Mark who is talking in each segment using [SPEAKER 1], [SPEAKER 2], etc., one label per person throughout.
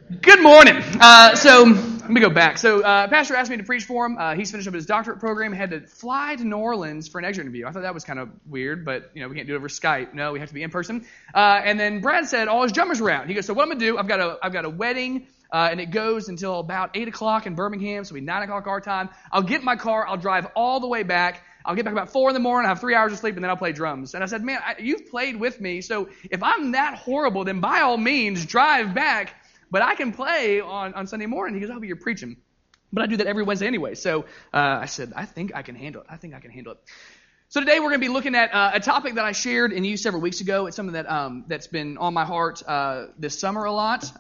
[SPEAKER 1] Good morning. So let me go back. So Pastor asked me to preach for him. He's finished up his doctorate program. Had to fly to New Orleans for an exit interview. I thought that was kind of weird, but we can't do it over Skype. No, we have to be in person. And then Brad said all his drummers were out. He goes, so what I'm gonna do? I've got a wedding, and it goes until about 8:00 in Birmingham, so it'll be 9:00 our time. I'll get in my car. I'll drive all the way back. I'll get back about 4 a.m. I have 3 hours of sleep, and then I'll play drums. And I said, man, you've played with me, so if I'm that horrible, then by all means drive back. But I can play on Sunday morning. He goes, oh, but you're preaching. But I do that every Wednesday anyway. So I said, I think I can handle it. So today we're going to be looking at a topic that I shared and used several weeks ago. It's something that's been on my heart this summer a lot.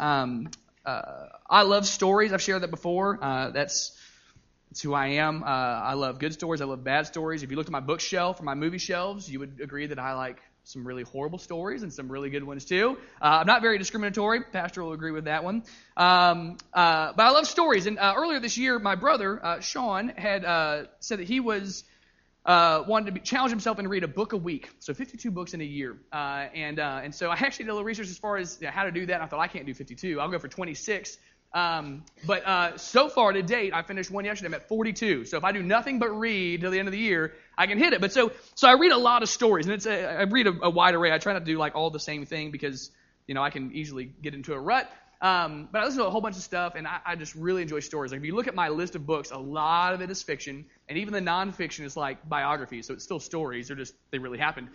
[SPEAKER 1] I love stories. I've shared that before. That's who I am. I love good stories. I love bad stories. If you looked at my bookshelf or my movie shelves, you would agree that I like some really horrible stories and some really good ones too. I'm not very discriminatory. Pastor will agree with that one. But I love stories. And earlier this year, my brother, Sean, had said that he was wanted to challenge himself and read a book a week. So 52 books in a year. And so I actually did a little research as far as how to do that. I thought, I can't do 52. I'll go for 26. But so far to date, I finished one yesterday. I'm at 42. So if I do nothing but read till the end of the year, I can hit it. But so I read a lot of stories, and I read a wide array. I try not to do like all the same thing because I can easily get into a rut. But I listen to a whole bunch of stuff, and I just really enjoy stories. Like if you look at my list of books, a lot of it is fiction, and even the nonfiction is like biographies. So it's still stories. They really happened.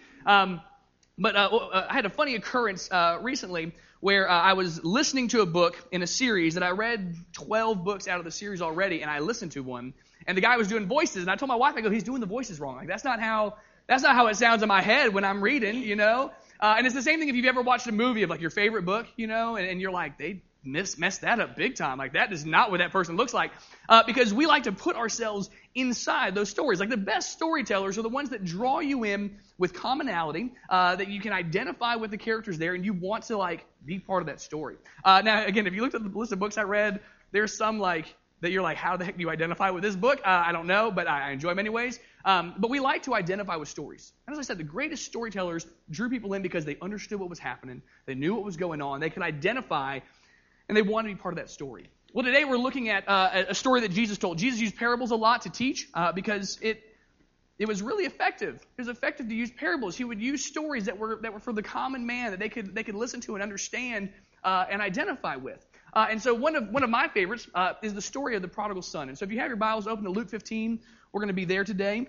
[SPEAKER 1] But I had a funny occurrence recently where I was listening to a book in a series that I read 12 books out of the series already, and I listened to one, and the guy was doing voices, and I told my wife, I go, he's doing the voices wrong. Like that's not how it sounds in my head when I'm reading, And it's the same thing if you've ever watched a movie of like your favorite book, and you're like, they messed that up big time. Like that is not what that person looks like. Because we like to put ourselves inside those stories. Like the best storytellers are the ones that draw you in with commonality, that you can identify with the characters there, and you want to like be part of that story. Now, again, if you looked at the list of books I read, there's some like that you're like, how the heck do you identify with this book? I don't know, but I enjoy them anyways. But we like to identify with stories. And as I said, the greatest storytellers drew people in because they understood what was happening. They knew what was going on. They could identify, and they wanted to be part of that story. Well, today we're looking at a story that Jesus told. Jesus used parables a lot to teach because it was really effective. It was effective to use parables. He would use stories that were for the common man that they could listen to and understand and identify with. And so one of my favorites is the story of the prodigal son. And so if you have your Bibles open to Luke 15, we're going to be there today.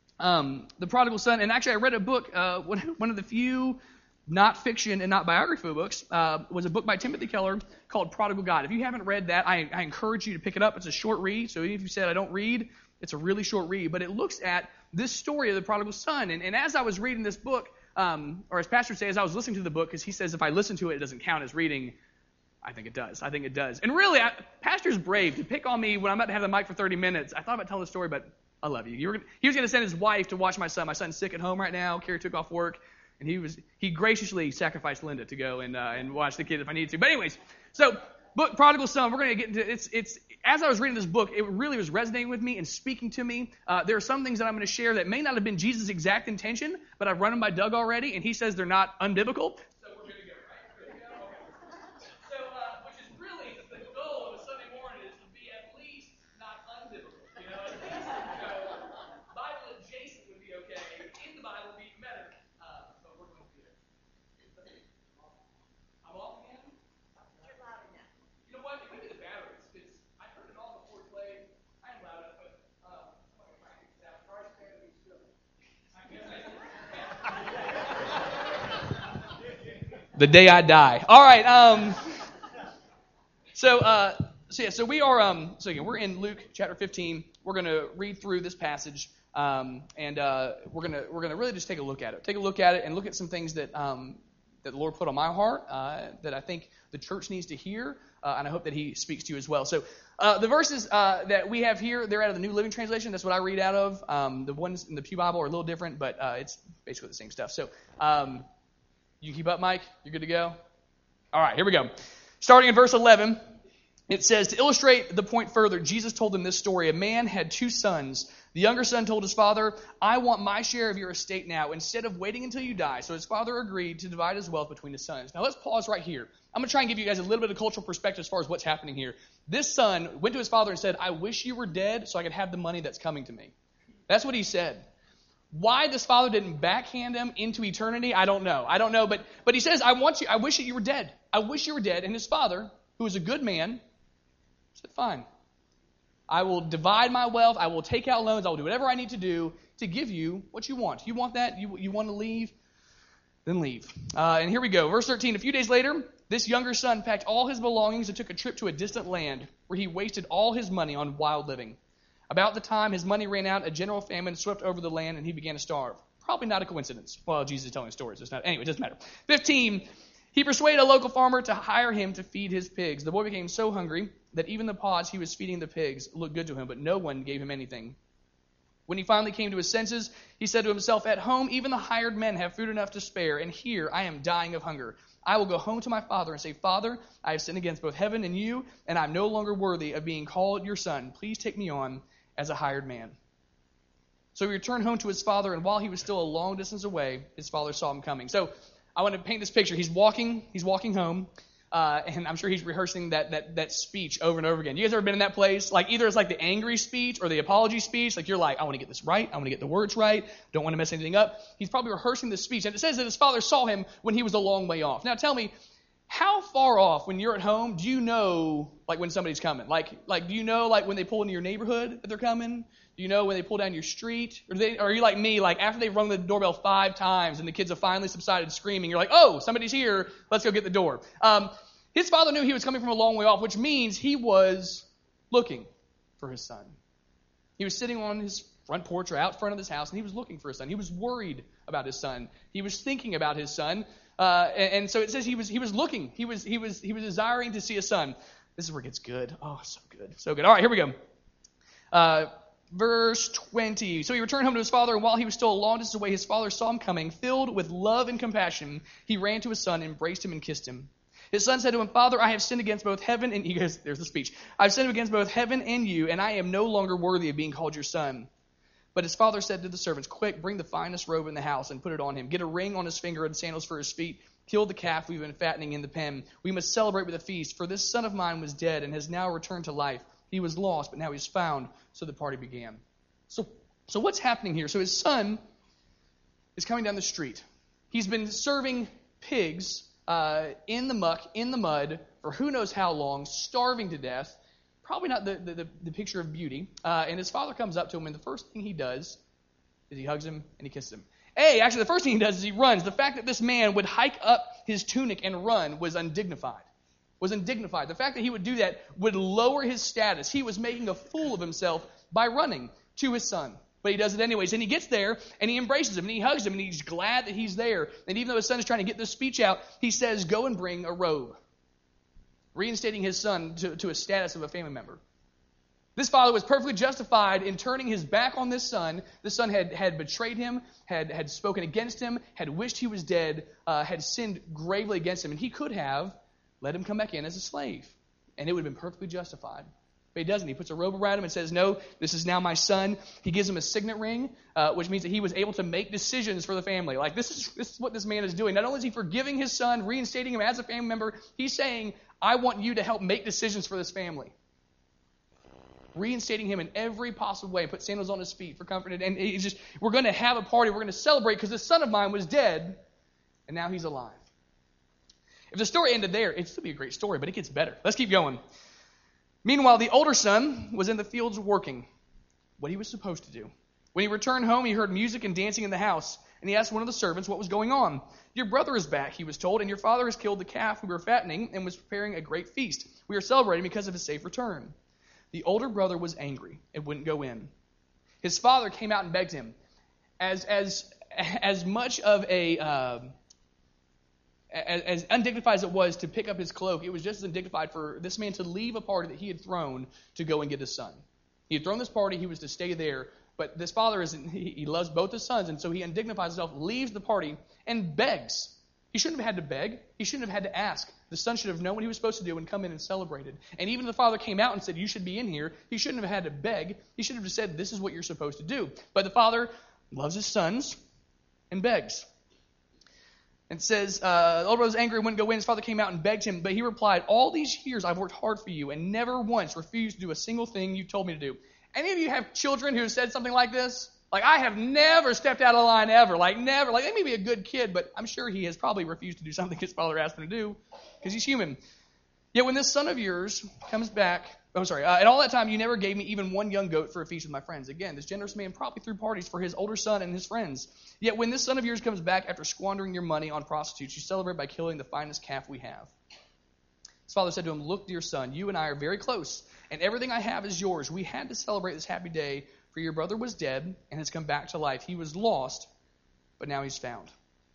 [SPEAKER 1] The prodigal son. And actually, I read a book. One of the few not fiction and not biography books was a book by Timothy Keller called Prodigal God. If you haven't read that, I encourage you to pick it up. It's a short read. So even if you said I don't read, it's a really short read. But it looks at this story of the prodigal son. And as I was reading this book, or as Pastor says, I was listening to the book because he says if I listen to it, it doesn't count as reading. I think it does. And really, Pastor's brave to pick on me when I'm about to have the mic for 30 minutes. I thought about telling the story, but I love you. He was going to send his wife to watch my son. My son's sick at home right now. Carrie took off work, and he graciously sacrificed Linda to go and watch the kid if I needed to. But anyways, so book Prodigal Son. We're going to get into it. It's as I was reading this book, it really was resonating with me and speaking to me. There are some things that I'm going to share that may not have been Jesus' exact intention, but I've run them by Doug already, and he says they're not unbiblical. The day I die. All right. So we are. So again, we're in Luke chapter 15. We're going to read through this passage, and we're gonna really just take a look at it. Take a look at it and look at some things that the Lord put on my heart that I think the church needs to hear, and I hope that He speaks to you as well. So the verses that we have here, they're out of the New Living Translation. That's what I read out of. The ones in the Pew Bible are a little different, but it's basically the same stuff. So. You keep up, Mike? You're good to go? All right, here we go. Starting in verse 11, it says, to illustrate the point further, Jesus told them this story. A man had 2 sons. The younger son told his father, I want my share of your estate now, instead of waiting until you die. So his father agreed to divide his wealth between his sons. Now let's pause right here. I'm going to try and give you guys a little bit of cultural perspective as far as what's happening here. This son went to his father and said, I wish you were dead so I could have the money that's coming to me. That's what he said. Why this father didn't backhand him into eternity, I don't know. But he says, I wish that you were dead. I wish you were dead. And his father, who was a good man, said, fine. I will divide my wealth. I will take out loans. I will do whatever I need to do to give you what you want. You want that? You want to leave? Then leave. And here we go. Verse 13. A few days later, this younger son packed all his belongings and took a trip to a distant land where he wasted all his money on wild living. About the time his money ran out, a general famine swept over the land and he began to starve. Probably not a coincidence. Well, Jesus is telling stories. It's not. Anyway, it doesn't matter. 15. He persuaded a local farmer to hire him to feed his pigs. The boy became so hungry that even the pods he was feeding the pigs looked good to him, but no one gave him anything. When he finally came to his senses, he said to himself, at home even the hired men have food enough to spare, and here I am dying of hunger. I will go home to my father and say, Father, I have sinned against both heaven and you, and I am no longer worthy of being called your son. Please take me on as a hired man. So he returned home to his father, and while he was still a long distance away, his father saw him coming. So I want to paint this picture. He's walking home, and I'm sure he's rehearsing that speech over and over again. You guys ever been in that place? Like either it's like the angry speech or the apology speech. Like you're like, I want to get this right. I want to get the words right. Don't want to mess anything up. He's probably rehearsing this speech. And it says that his father saw him when he was a long way off. Now tell me, how far off when you're at home do you know like when somebody's coming? Like do you know like when they pull into your neighborhood that they're coming? Do you know when they pull down your street? Or are you like me, like after they've rung the doorbell 5 times and the kids have finally subsided screaming, you're like, oh, somebody's here, let's go get the door. His father knew he was coming from a long way off, which means he was looking for his son. He was sitting on his front porch or out front of his house, and he was looking for his son. He was worried about his son. He was thinking about his son. And so it says he was looking. He was desiring to see a son. This is where it gets good. Oh, so good. So good. All right, here we go. Verse 20. So he returned home to his father, and while he was still a long distance away, his father saw him coming. Filled with love and compassion, he ran to his son, embraced him, and kissed him. His son said to him, Father, I have sinned against both heaven and you. There's the speech. I've sinned against both heaven and you, and I am no longer worthy of being called your son. But his father said to the servants, quick, bring the finest robe in the house and put it on him. Get a ring on his finger and sandals for his feet. Kill the calf we've been fattening in the pen. We must celebrate with a feast, for this son of mine was dead and has now returned to life. He was lost, but now he's found. So the party began. So what's happening here? So his son is coming down the street. He's been serving pigs in the muck, in the mud, for who knows how long, starving to death. Probably not the picture of beauty. And his father comes up to him, and the first thing he does is he hugs him and he kisses him. Actually, the first thing he does is he runs. The fact that this man would hike up his tunic and run was undignified. The fact that he would do that would lower his status. He was making a fool of himself by running to his son. But he does it anyways. And he gets there, and he embraces him, and he hugs him, and he's glad that he's there. And even though his son is trying to get this speech out, he says, go and bring a robe, reinstating his son to a status of a family member. This father was perfectly justified in turning his back on this son. This son had betrayed him, had spoken against him, had wished he was dead, had sinned gravely against him. And he could have let him come back in as a slave, and it would have been perfectly justified. But he doesn't. He puts a robe around him and says, no, this is now my son. He gives him a signet ring, which means that he was able to make decisions for the family. Like, this is what this man is doing. Not only is he forgiving his son, reinstating him as a family member, he's saying, I want you to help make decisions for this family. Reinstating him in every possible way. Put sandals on his feet for comfort. And he's just, we're going to have a party. We're going to celebrate because this son of mine was dead, and now he's alive. If the story ended there, it'd still be a great story, but it gets better. Let's keep going. Meanwhile, the older son was in the fields working, what he was supposed to do. When he returned home, he heard music and dancing in the house, and he asked one of the servants what was going on. Your brother is back, he was told, and your father has killed the calf we were fattening and was preparing a great feast. We are celebrating because of his safe return. The older brother was angry and wouldn't go in. His father came out and begged him. As much of a as undignified as it was to pick up his cloak, it was just as undignified for this man to leave a party that he had thrown to go and get his son. He had thrown this party, he was to stay there, but this father he loves both his sons, and so he undignifies himself, leaves the party, and begs. He shouldn't have had to beg. He shouldn't have had to ask. The son should have known what he was supposed to do and come in and celebrated. And even if the father came out and said, you should be in here, he shouldn't have had to beg. He should have just said, this is what you're supposed to do. But the father loves his sons and begs. And says, the older brother was angry and wouldn't go in. His father came out and begged him. But he replied, all these years I've worked hard for you and never once refused to do a single thing you told me to do. Any of you have children who have said something like this? Like, I have never stepped out of line ever. Like, never. Like, they may be a good kid, but I'm sure he has probably refused to do something his father asked him to do because he's human. Yet when this son of yours comes back, and all that time you never gave me even one young goat for a feast with my friends. Again, this generous man probably threw parties for his older son and his friends. Yet when this son of yours comes back after squandering your money on prostitutes, you celebrate by killing the finest calf we have. His father said to him, look, dear son, you and I are very close, and everything I have is yours. We had to celebrate this happy day, for your brother was dead and has come back to life. He was lost, but now he's found.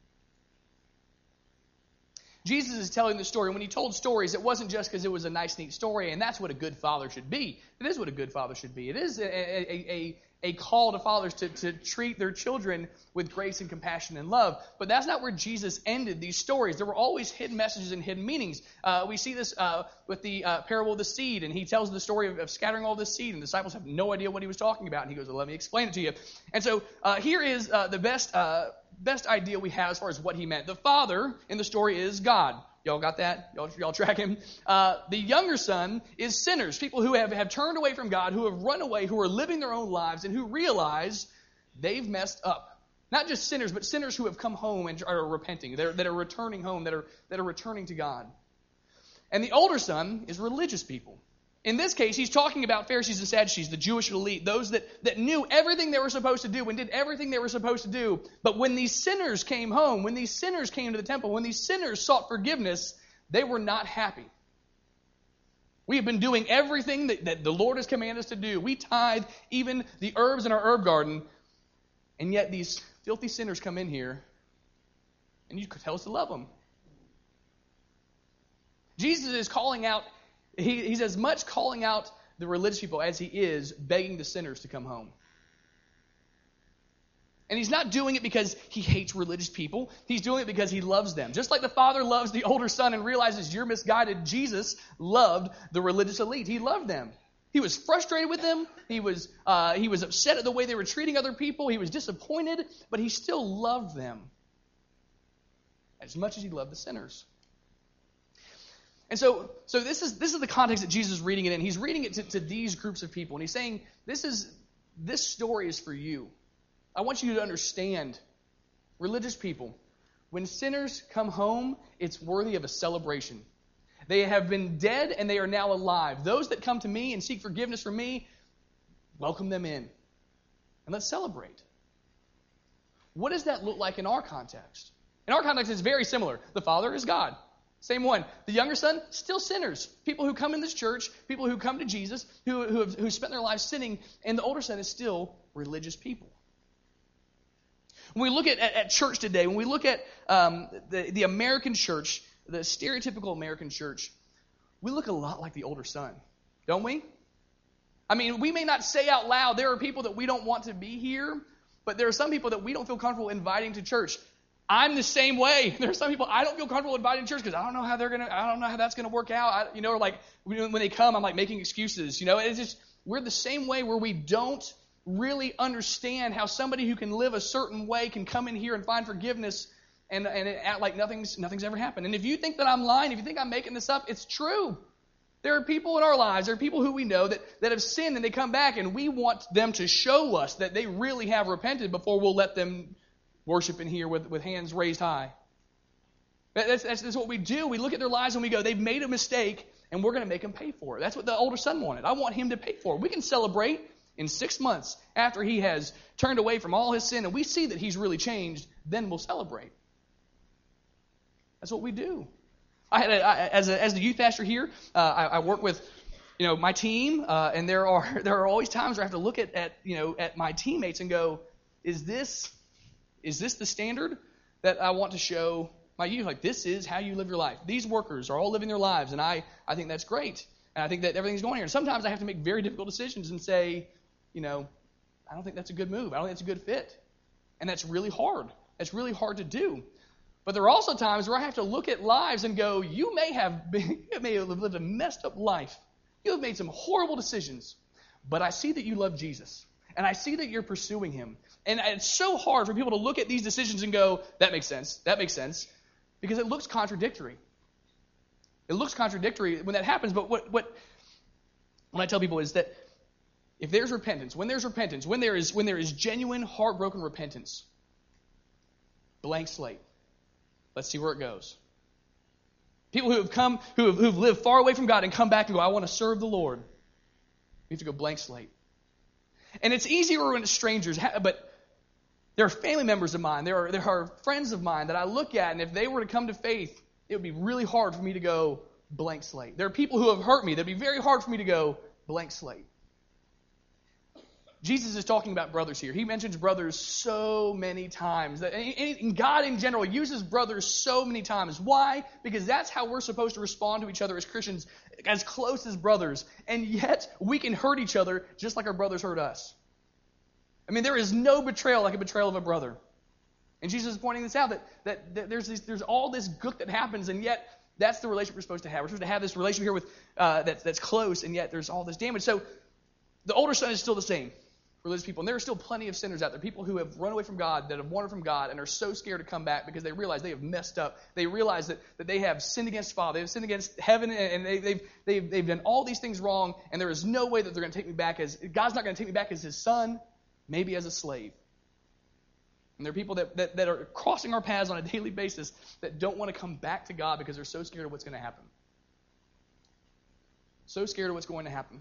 [SPEAKER 1] Jesus is telling the story. When he told stories, it wasn't just because it was a nice, neat story, and that's what a good father should be. It is what a good father should be. It is a call to fathers to treat their children with grace and compassion and love. But that's not where Jesus ended these stories. There were always hidden messages and hidden meanings. We see this with the parable of the seed, and he tells the story of scattering all this seed, and the disciples have no idea what he was talking about. And he goes, well, let me explain it to you. And so here is the best idea we have as far as what he meant. The father in the story is God. Y'all got that? Y'all track him? The younger son is sinners, people who have turned away from God, who have run away, who are living their own lives, and who realize they've messed up. Not just sinners, but sinners who have come home and are repenting, that are returning home, that are returning to God. And the older son is religious people. In this case, he's talking about Pharisees and Sadducees, the Jewish elite, those that knew everything they were supposed to do and did everything they were supposed to do. But when these sinners came home, when these sinners came to the temple, when these sinners sought forgiveness, they were not happy. We have been doing everything that the Lord has commanded us to do. We tithe even the herbs in our herb garden, and yet these filthy sinners come in here, and you tell us to love them. Jesus is calling out. He's as much calling out the religious people as he is begging the sinners to come home. And he's not doing it because he hates religious people. He's doing it because he loves them. Just like the father loves the older son and realizes you're misguided, Jesus loved the religious elite. He loved them. He was frustrated with them. He was upset at the way they were treating other people. He was disappointed, but he still loved them as much as he loved the sinners. And so this is the context that Jesus is reading it in. He's reading it to these groups of people, and he's saying, this story is for you. I want you to understand, religious people, when sinners come home, it's worthy of a celebration. They have been dead and they are now alive. Those that come to me and seek forgiveness from me, welcome them in. And let's celebrate. What does that look like in our context? In our context, it's very similar. The Father is God. Same one. The younger son, still sinners. People who come in this church, people who come to Jesus, who spent their lives sinning, and the older son is still religious people. When we look at church today, when we look at the American church, the stereotypical American church, we look a lot like the older son, don't we? I mean, we may not say out loud, there are people that we don't want to be here, but there are some people that we don't feel comfortable inviting to church. I'm the same way. There are some people I don't feel comfortable inviting to church because I don't know how that's gonna work out. Or like when they come, I'm like making excuses. It's just we're the same way where we don't really understand how somebody who can live a certain way can come in here and find forgiveness and act like nothing's ever happened. And if you think that I'm lying, if you think I'm making this up, it's true. There are people in our lives, there are people who we know that have sinned and they come back, and we want them to show us that they really have repented before we'll let them worship in here with hands raised high. That's what we do. We look at their lives and we go, they've made a mistake, and we're going to make them pay for it. That's what the older son wanted. I want him to pay for it. We can celebrate in 6 months after he has turned away from all his sin, and we see that he's really changed, then we'll celebrate. That's what we do. As the youth pastor here, I work with my team, and there are always times where I have to look at my teammates and go, is this the standard that I want to show my youth? Like, this is how you live your life. These workers are all living their lives, and I think that's great. And I think that everything's going here. And sometimes I have to make very difficult decisions and say, I don't think that's a good move. I don't think that's a good fit. And that's really hard. That's really hard to do. But there are also times where I have to look at lives and go, you may have lived a messed up life. You have made some horrible decisions. But I see that you love Jesus. And I see that you're pursuing him. And it's so hard for people to look at these decisions and go, that makes sense. That makes sense. Because it looks contradictory. It looks contradictory when that happens. But what I tell people is that if there's repentance, when there is genuine, heartbroken repentance, blank slate. Let's see where it goes. People who've lived far away from God and come back and go, I want to serve the Lord. We have to go blank slate. And it's easier when it's strangers, but there are family members of mine, there are friends of mine that I look at, and if they were to come to faith, it would be really hard for me to go blank slate. There are people who have hurt me. That would be very hard for me to go blank slate. Jesus is talking about brothers here. He mentions brothers so many times. And God in general uses brothers so many times. Why? Because that's how we're supposed to respond to each other as Christians, as close as brothers. And yet, we can hurt each other just like our brothers hurt us. I mean, there is no betrayal like a betrayal of a brother. And Jesus is pointing this out, that there's all this gook that happens, and yet that's the relationship we're supposed to have. We're supposed to have this relationship here with that's close, and yet there's all this damage. So the older son is still the same. Religious people. And there are still plenty of sinners out there, people who have run away from God, that have wandered from God, and are so scared to come back because they realize they have messed up. They realize that they have sinned against Father, they've sinned against heaven, and they've done all these things wrong, and there is no way that they're going to take me back God's not going to take me back as his son, maybe as a slave. And there are people that are crossing our paths on a daily basis that don't want to come back to God because they're so scared of what's going to happen. So scared of what's going to happen.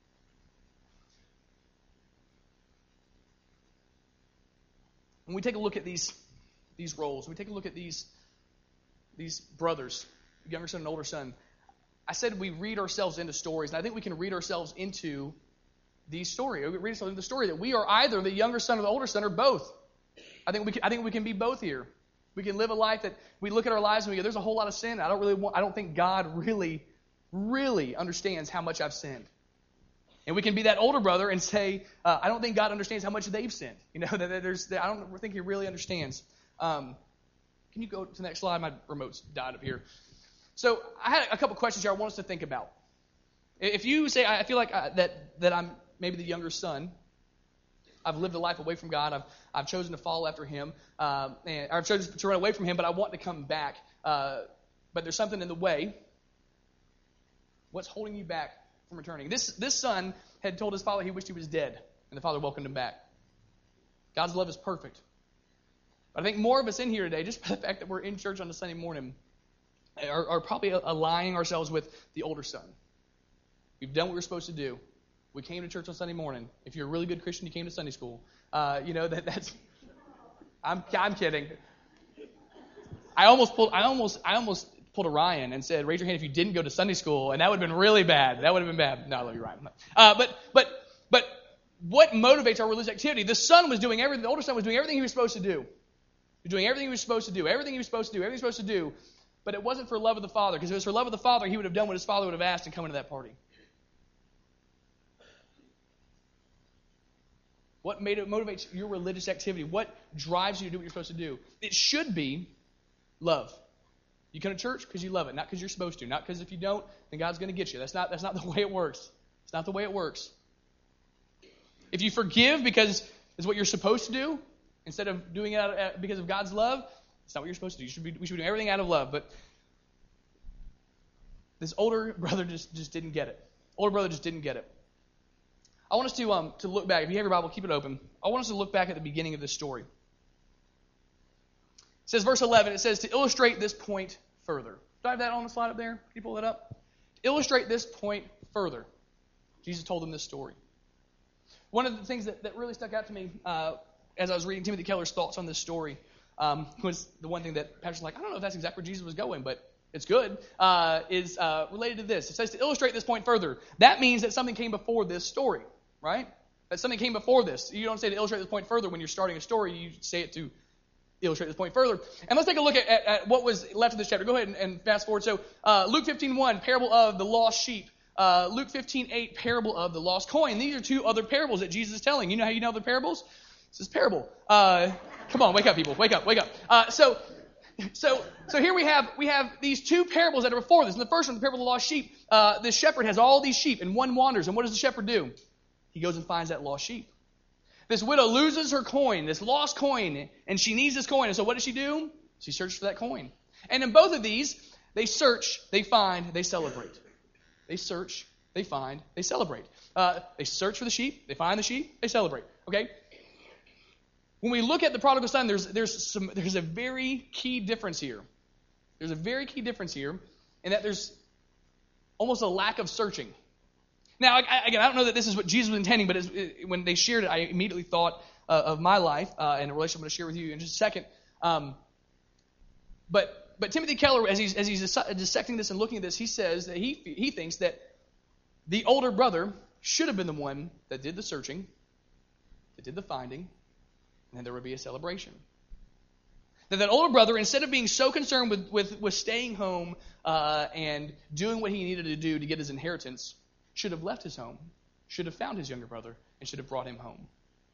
[SPEAKER 1] When we take a look at these roles, we take a look at these brothers, younger son and older son, I said we read ourselves into stories, and I think we can read ourselves into these stories. We read ourselves into the story that we are either the younger son or the older son or both. I think we can be both here. We can live a life that we look at our lives and we go, there's a whole lot of sin. I don't think God really, really understands how much I've sinned. And we can be that older brother and say, I don't think God understands how much they've sinned. I don't think he really understands. Can you go to the next slide? My remote's died up here. So I had a couple questions here I want us to think about. If you say, I feel like that I'm maybe the younger son, I've lived a life away from God, I've chosen to follow after him, and I've chosen to run away from him, but I want to come back. But there's something in the way. What's holding you back from returning? This son had told his father he wished he was dead, and the father welcomed him back. God's love is perfect. But I think more of us in here today, just by the fact that we're in church on a Sunday morning, are probably aligning ourselves with the older son. We've done what we're supposed to do. We came to church on Sunday morning. If you're a really good Christian, you came to Sunday school. That's. I'm kidding. I almost pulled a Ryan and said, raise your hand if you didn't go to Sunday school, and that would have been really bad. That would have been bad. No, I love you, Ryan. But what motivates our religious activity? The son was doing everything. The older son was doing everything he was supposed to do. He was doing everything he was supposed to do. Everything he was supposed to do. Everything he was supposed to do. But it wasn't for love of the father, because if it was for love of the father, he would have done what his father would have asked and come into that party. What motivates your religious activity? What drives you to do what you're supposed to do? It should be love. You come to church because you love it, not because you're supposed to, not because if you don't, then God's going to get you. That's not the way it works. It's not the way it works. If you forgive because it's what you're supposed to do, instead of doing it because of God's love, it's not what you're supposed to do. We should be doing everything out of love. But this older brother just didn't get it. Older brother just didn't get it. I want us to look back. If you have your Bible, keep it open. I want us to look back at the beginning of this story. It says, verse 11, it says, to illustrate this point further. Do I have that on the slide up there? Can you pull that up? To illustrate this point further, Jesus told them this story. One of the things that really stuck out to me as I was reading Timothy Keller's thoughts on this story was the one thing that Pastor's like, I don't know if that's exactly where Jesus was going, but it's good, is related to this. It says to illustrate this point further. That means that something came before this story, right? That something came before this. You don't say to illustrate this point further when you're starting a story. You say it to illustrate this point further. And let's take a look at what was left of this chapter. Go ahead and fast forward. So Luke 15:1, parable of the lost sheep. Luke 15:8, parable of the lost coin. These are two other parables that Jesus is telling. You know how you know the parables? This is parable. Come on, wake up, people. Wake up. So So here we have these two parables that are before this. In the first one, the parable of the lost sheep, this shepherd has all these sheep, and one wanders. And what does the shepherd do? He goes and finds that lost sheep. This widow loses her coin, this lost coin, and she needs this coin. And so what does she do? She searches for that coin. And in both of these, they search, they find, they celebrate. They search, they find, they celebrate. They search for the sheep, they find the sheep, they celebrate. Okay? When we look at the prodigal son, there's a very key difference here. There's a very key difference here in that there's almost a lack of searching. Now, again, I don't know that this is what Jesus was intending, but when they shared it, I immediately thought of my life and a relationship I'm going to share with you in just a second. But Timothy Keller, as he's dissecting this and looking at this, he says that he thinks that the older brother should have been the one that did the searching, that did the finding, and then there would be a celebration. That older brother, instead of being so concerned with staying home and doing what he needed to do to get his inheritance, should have left his home, should have found his younger brother, and should have brought him home.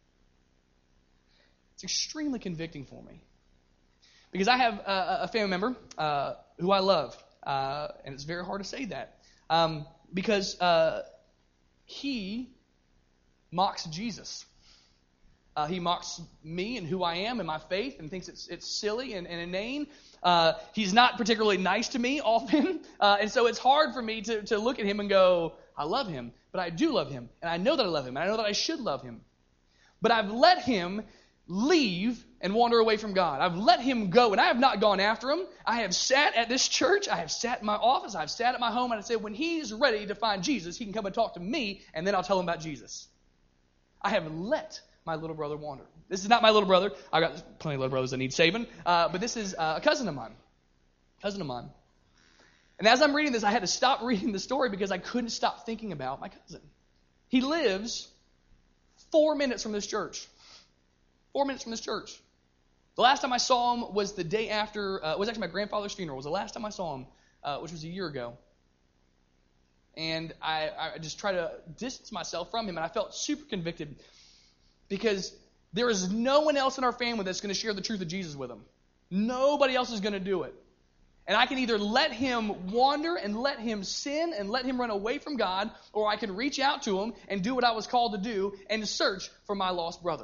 [SPEAKER 1] It's extremely convicting for me. Because I have a family member who I love, and it's very hard to say that, because he mocks Jesus. He mocks me and who I am and my faith and thinks it's silly and inane. He's not particularly nice to me often, and so it's hard for me to look at him and go, I love him, but I do love him, and I know that I love him, and I know that I should love him. But I've let him leave and wander away from God. I've let him go, and I have not gone after him. I have sat at this church. I have sat in my office. I've sat at my home, and I said, when he's ready to find Jesus, he can come and talk to me, and then I'll tell him about Jesus. I have let my little brother wander. This is not my little brother. I've got plenty of little brothers that need saving, but this is a cousin of mine. And as I'm reading this, I had to stop reading the story because I couldn't stop thinking about my cousin. He lives 4 minutes from this church. 4 minutes from this church. The last time I saw him was the day after, it was actually my grandfather's funeral. It was the last time I saw him, which was a year ago. And I just tried to distance myself from him, and I felt super convicted because there is no one else in our family that's going to share the truth of Jesus with him. Nobody else is going to do it. And I can either let him wander and let him sin and let him run away from God, or I can reach out to him and do what I was called to do and search for my lost brother.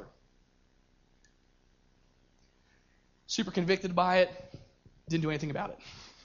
[SPEAKER 1] Super convicted by it. Didn't do anything about it.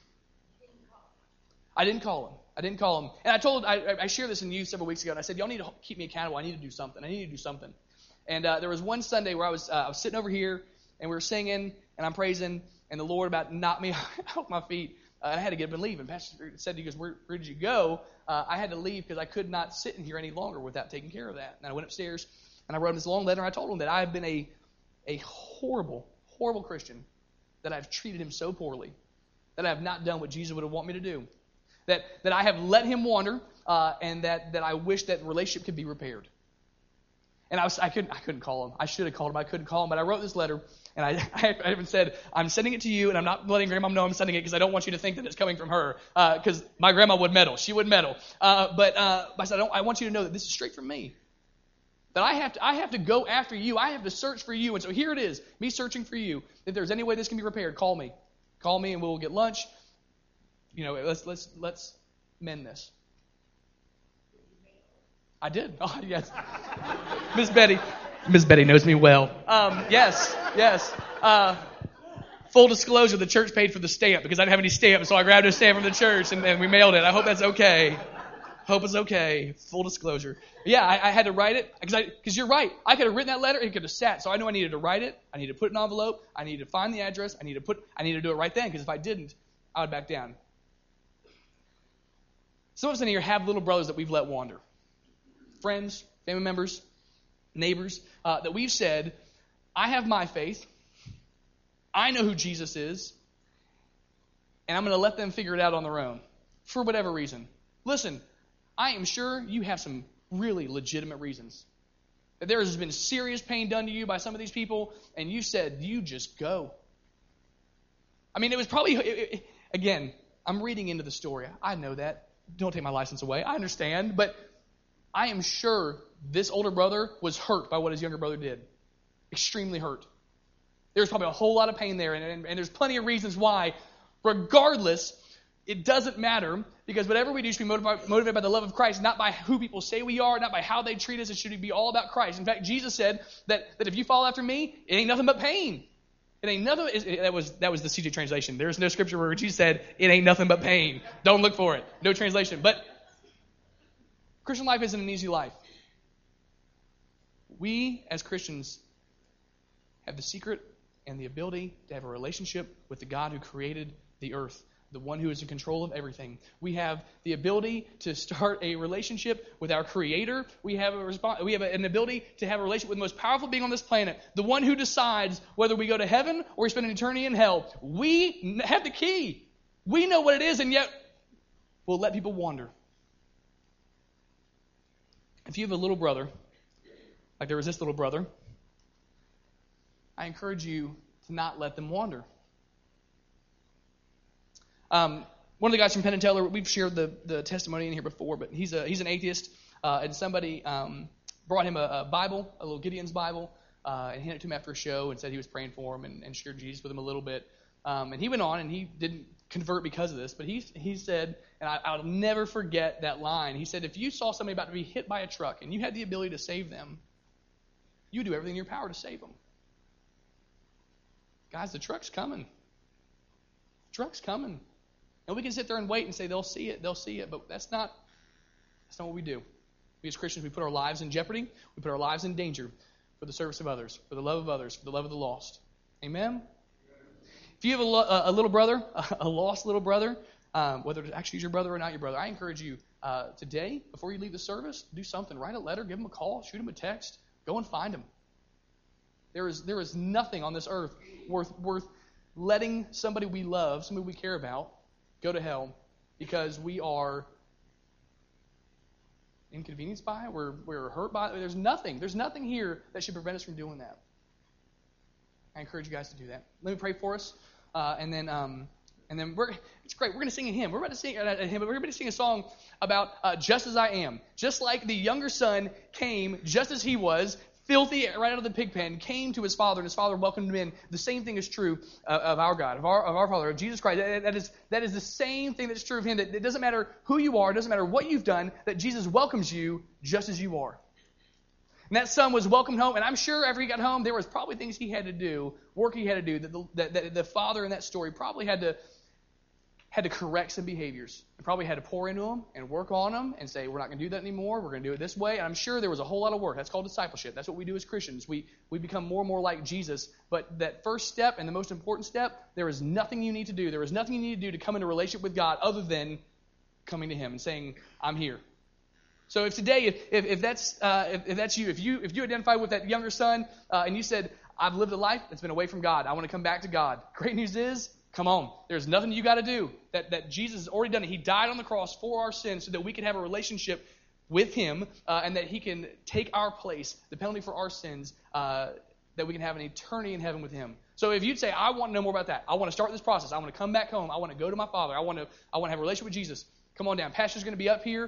[SPEAKER 1] I didn't call him. And I shared this in youth several weeks ago, and I said, y'all need to keep me accountable. I need to do something. And there was one Sunday where I was sitting over here, and we were singing, and I'm praising, and the Lord about knocked me off my feet, and I had to get up and leave. And Pastor said, he goes, where did you go? I had to leave because I could not sit in here any longer without taking care of that. And I went upstairs, and I wrote him this long letter, and I told him that I have been a horrible, horrible Christian, that I've treated him so poorly, that I have not done what Jesus would have wanted me to do, that I have let him wander, and that I wish that relationship could be repaired. And I couldn't call him. I should have called him. I couldn't call him. But I wrote this letter, and I even said, I'm sending it to you, and I'm not letting Grandma know I'm sending it because I don't want you to think that it's coming from her, because my grandma would meddle. She would meddle. But I said, I want you to know that this is straight from me. That I have to go after you. I have to search for you. And so here it is, me searching for you. If there's any way this can be repaired, call me. Call me, and we'll get lunch. You know, let's mend this. I did. Oh, yes. Miss Betty knows me well. Yes. Full disclosure, the church paid for the stamp because I didn't have any stamp, so I grabbed a stamp from the church and we mailed it. I hope that's okay. Hope it's okay. Full disclosure. Yeah, I had to write it because you're right. I could have written that letter. It could have sat. So I knew I needed to write it. I needed to put an envelope. I needed to find the address. I needed to do it right then because if I didn't, I would back down. Some of us in here have little brothers that we've let wander. Friends, family members, neighbors, that we've said, I have my faith, I know who Jesus is, and I'm going to let them figure it out on their own, for whatever reason. Listen, I am sure you have some really legitimate reasons. That there has been serious pain done to you by some of these people, and you said, you just go. I mean, it was probably, again, I'm reading into the story. I know that. Don't take my license away. I understand, but I am sure this older brother was hurt by what his younger brother did. Extremely hurt. There's probably a whole lot of pain there, and there's plenty of reasons why. Regardless, it doesn't matter, because whatever we do should be motivated by the love of Christ, not by who people say we are, not by how they treat us. It should be all about Christ. In fact, Jesus said that if you follow after me, it ain't nothing but pain. It ain't nothing. That was the CJ translation. There's no scripture where Jesus said it ain't nothing but pain. Don't look for it. No translation. But Christian life isn't an easy life. We as Christians have the secret and the ability to have a relationship with the God who created the earth, the one who is in control of everything. We have the ability to start a relationship with our Creator. We have an ability to have a relationship with the most powerful being on this planet, the one who decides whether we go to heaven or we spend an eternity in hell. We have the key. We know what it is, and yet we'll let people wander. If you have a little brother, like there was this little brother, I encourage you to not let them wander. One of the guys from Penn and Teller, we've shared the testimony in here before, but he's an atheist, and somebody brought him a Bible, a little Gideon's Bible, and handed it to him after a show and said he was praying for him and shared Jesus with him a little bit. And he went on, and he didn't convert because of this, but he said, and I'll never forget that line, he said, if you saw somebody about to be hit by a truck and you had the ability to save them, you would do everything in your power to save them. Guys, the truck's coming. The truck's coming. And we can sit there and wait and say, they'll see it, but that's not what we do. We as Christians, we put our lives in jeopardy, we put our lives in danger for the service of others, for the love of others, for the love of the lost. Amen? If you have a little brother, a lost little brother, whether it's actually your brother or not your brother, I encourage you today, before you leave the service, do something. Write a letter, give him a call, shoot him a text, go and find him. There is nothing on this earth worth letting somebody we love, somebody we care about, go to hell because we are inconvenienced by it, we're hurt by it. There's nothing here that should prevent us from doing that. I encourage you guys to do that. Let me pray for us, and then it's great. We're going to sing a hymn. We're about to sing a hymn, but we're going to sing a song about just as I am. Just like the younger son came, just as he was, filthy right out of the pig pen, came to his father, and his father welcomed him in. The same thing is true of our God, of our Father, of Jesus Christ. That is the same thing that's true of him. That it doesn't matter who you are, it doesn't matter what you've done, that Jesus welcomes you just as you are. And that son was welcomed home, and I'm sure after he got home, there was probably things he had to do, work he had to do, that the father in that story probably had to correct some behaviors. And probably had to pour into them and work on them and say, we're not going to do that anymore. We're going to do it this way. And I'm sure there was a whole lot of work. That's called discipleship. That's what we do as Christians. We become more and more like Jesus. But that first step and the most important step, there is nothing you need to do. There is nothing you need to do to come into a relationship with God other than coming to Him and saying, I'm here. So if today, if that's you, if you identify with that younger son and you said, I've lived a life that's been away from God, I want to come back to God. Great news is, come on. There's nothing you got to do. That Jesus has already done it. He died on the cross for our sins so that we can have a relationship with Him and that He can take our place, the penalty for our sins, that we can have an eternity in heaven with Him. So if you'd say, I want to know more about that. I want to start this process. I want to come back home. I want to go to my Father. I want to have a relationship with Jesus. Come on down. Pastor's going to be up here,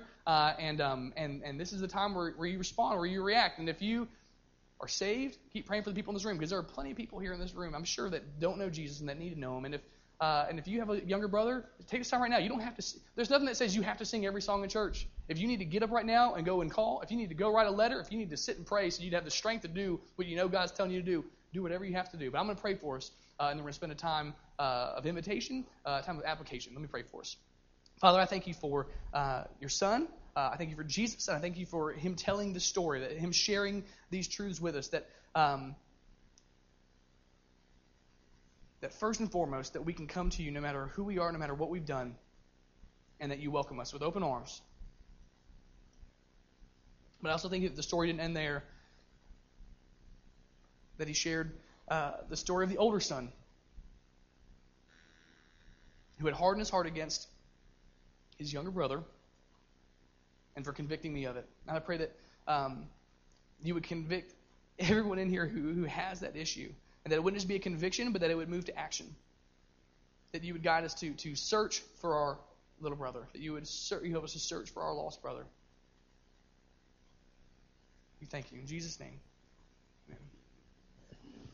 [SPEAKER 1] and this is the time where you respond, where you react. And if you are saved, keep praying for the people in this room, because there are plenty of people here in this room, I'm sure, that don't know Jesus and that need to know Him. And if you have a younger brother, take this time right now. You don't have to. There's nothing that says you have to sing every song in church. If you need to get up right now and go and call, if you need to go write a letter, if you need to sit and pray so you'd have the strength to do what you know God's telling you to do whatever you have to do. But I'm going to pray for us, and then we're going to spend a time of invitation, a time of application. Let me pray for us. Father, I thank you for your Son. I thank you for Jesus, and I thank you for Him telling the story, that Him sharing these truths with us, that first and foremost, that we can come to you no matter who we are, no matter what we've done, and that you welcome us with open arms. But I also think that the story didn't end there, that He shared the story of the older son who had hardened his heart against his younger brother, and for convicting me of it. And I pray that you would convict everyone in here who has that issue, and that it wouldn't just be a conviction, but that it would move to action. That you would guide us to search for our little brother. That you would help us to search for our lost brother. We thank you in Jesus' name.